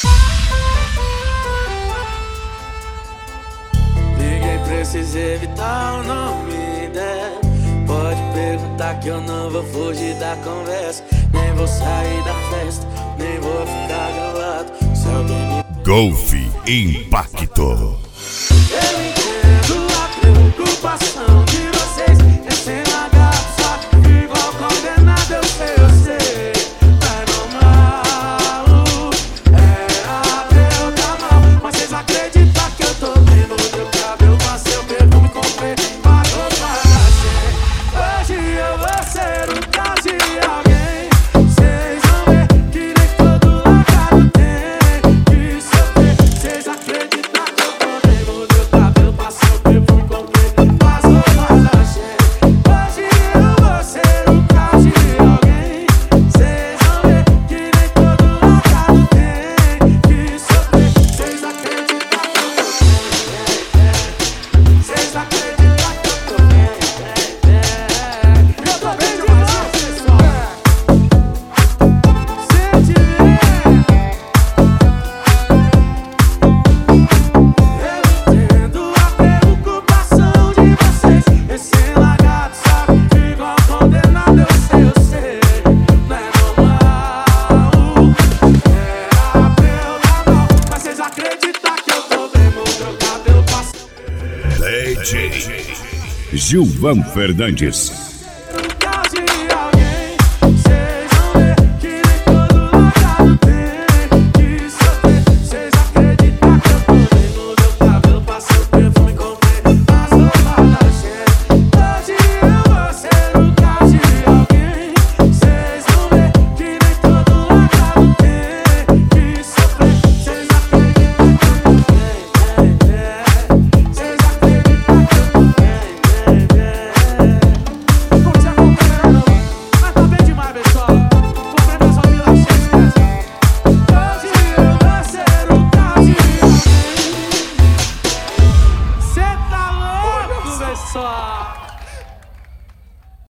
Ninguém precisa evitar o nome dela. Pode perguntar que eu não vou fugir da conversa. Nem vou sair da festa, nem vou ficar gravado. Se alguém me... Golf Impacto. Eu entendo a preocupação de vocês. É sem lagarto, só que igual condenado. Eu sei. É normal, é pra eu dar mal. Mas vocês acreditam que eu tô vendo meu cabelo com seu perfume, comprei, pagou para ser. Hoje eu vou ser o caso de alguém. Vocês vão ver que nem todo lagado tem que sofrer. Vocês acreditam que eu tô vendo meu cabelo com seu perfume, comprei, pagou para ser. Hoje eu vou ser o caso de alguém. Vocês vão ver que nem todo lagado tem que sofrer. Vocês acreditam que eu tô bem. Vocês acreditam que eu tô bem. Eu tô bem demais, pessoal. Sente. Eu entendo a preocupação de vocês. Esse lagarto sabe igual condenado. Eu sei. Não é normal, é pra eu dar mal. Mas vocês acreditam que eu tô bem, meu cabelo passa. DJ Gilvan Fernandes.